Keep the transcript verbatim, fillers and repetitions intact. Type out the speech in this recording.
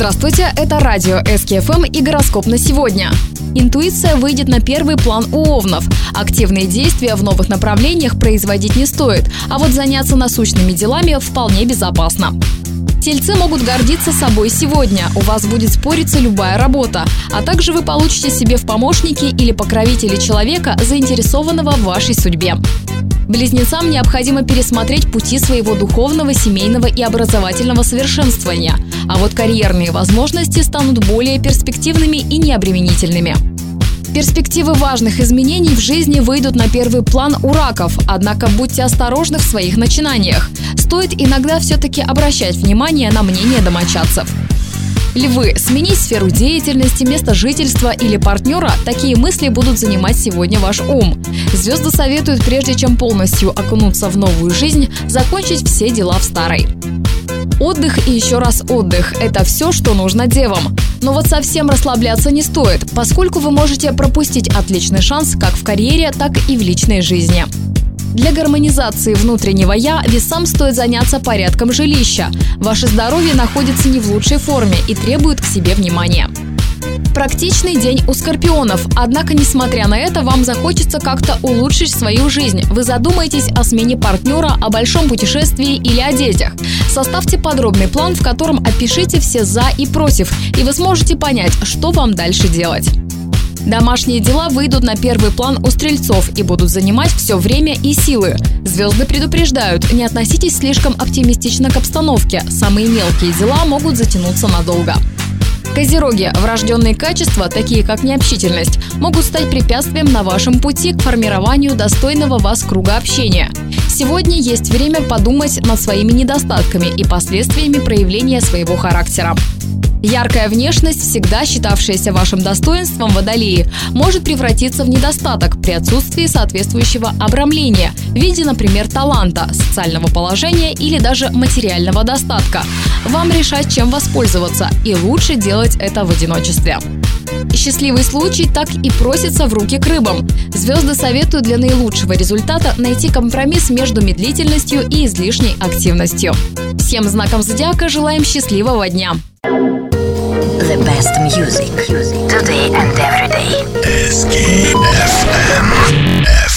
Здравствуйте, это радио эс ка эф эм и гороскоп на сегодня. Интуиция выйдет на первый план у овнов. Активные действия в новых направлениях производить не стоит, а вот заняться насущными делами вполне безопасно. Тельцы могут гордиться собой сегодня, у вас будет спориться любая работа, а также вы получите себе в помощники или покровители человека, заинтересованного в вашей судьбе. Близнецам необходимо пересмотреть пути своего духовного, семейного и образовательного совершенствования, а вот карьерные возможности станут более перспективными и необременительными. Перспективы важных изменений в жизни выйдут на первый план у раков, однако будьте осторожны в своих начинаниях. Стоит иногда все-таки обращать внимание на мнение домочадцев. Львы, сменить сферу деятельности, место жительства или партнера – такие мысли будут занимать сегодня ваш ум. Звезды советуют, прежде чем полностью окунуться в новую жизнь, закончить все дела в старой. Отдых и еще раз отдых – это все, что нужно девам. Но вот совсем расслабляться не стоит, поскольку вы можете пропустить отличный шанс как в карьере, так и в личной жизни. Для гармонизации внутреннего «я» весам стоит заняться порядком жилища. Ваше здоровье находится не в лучшей форме и требует к себе внимания. Практичный день у скорпионов, однако, несмотря на это, вам захочется как-то улучшить свою жизнь. Вы задумаетесь о смене партнера, о большом путешествии или о детях. Составьте подробный план, в котором опишите все «за» и «против», и вы сможете понять, что вам дальше делать. Домашние дела выйдут на первый план у стрельцов и будут занимать все время и силы. Звезды предупреждают, не относитесь слишком оптимистично к обстановке, самые мелкие дела могут затянуться надолго. Козероги, врожденные качества, такие как необщительность, могут стать препятствием на вашем пути к формированию достойного вас круга общения. Сегодня есть время подумать над своими недостатками и последствиями проявления своего характера. Яркая внешность, всегда считавшаяся вашим достоинством водолеи, может превратиться в недостаток при отсутствии соответствующего обрамления в виде, например, таланта, социального положения или даже материального достатка. Вам решать, чем воспользоваться, и лучше делать это в одиночестве. Счастливый случай так и просится в руки к рыбам. Звезды советуют для наилучшего результата найти компромисс между медлительностью и излишней активностью. Всем знакам зодиака желаем счастливого дня! The best music today and every day. эс ка эф эм.